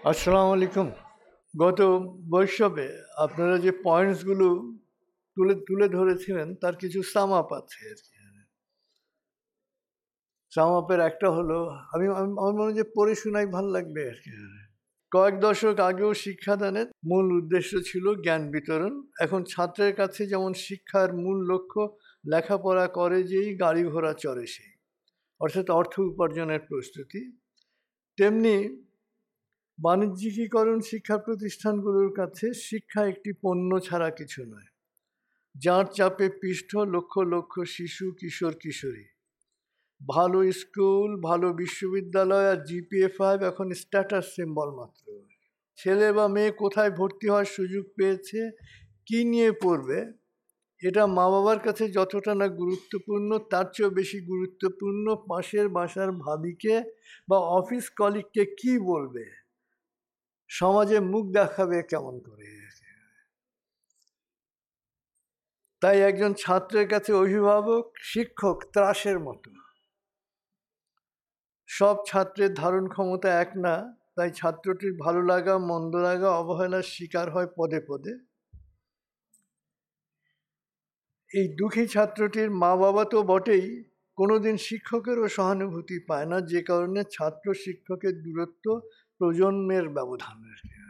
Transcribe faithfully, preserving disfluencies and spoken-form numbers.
আসসালামু আলাইকুম। গত বৈঠকে আপনারা যে পয়েন্টসগুলো তুলে তুলে ধরেছিলেন তার কিছু সাম আপ আছে আর কি। সাম আপের একটা হলো, আমি আমি- আমার মনে হয় যে পড়ে শোনাই ভাল লাগবে আর কি। কয়েক দশক আগেও শিক্ষাদানের মূল উদ্দেশ্য ছিল জ্ঞান বিতরণ। এখন ছাত্রের কাছে যেমন শিক্ষার মূল লক্ষ্য লেখাপড়া করে যেই গাড়ি ঘোড়া চড়ে সেই, অর্থাৎ অর্থ উপার্জনের প্রস্তুতি, তেমনি বাণিজ্যিকীকরণ শিক্ষা প্রতিষ্ঠানগুলোর কাছে শিক্ষা একটি পণ্য ছাড়া কিছু নয়, যার চাপে পিষ্ট লক্ষ লক্ষ শিশু কিশোর কিশোরী। ভালো স্কুল, ভালো বিশ্ববিদ্যালয় আর জিপিএ ফাইভ এখন স্ট্যাটাস সিম্বল মাত্র। ছেলে বা মেয়ে কোথায় ভর্তি হওয়ার সুযোগ পেয়েছে, কি নিয়ে পড়বে, এটা মা বাবার কাছে যতটা না গুরুত্বপূর্ণ তার চেয়েও বেশি গুরুত্বপূর্ণ পাশের বাসার ভাবিকে বা অফিস কলিগকে কি বলবে, সমাজে মুখ দেখাবে কেমন করে। তাই একজন ছাত্রের কাছে অভিভাবক শিক্ষক ত্রাসের মতো। সব ছাত্রের ধারণ ক্ষমতা এক না, তাই ছাত্রটির ভালো লাগা মন্দ লাগা অবহেলার শিকার হয় পদে পদে। এই দুঃখী ছাত্রটির মা বাবা তো বটেই, কোনোদিন শিক্ষকেরও সহানুভূতি পায় না, যে কারণে ছাত্র শিক্ষকের দূরত্ব প্রজন্মের ব্যবধান।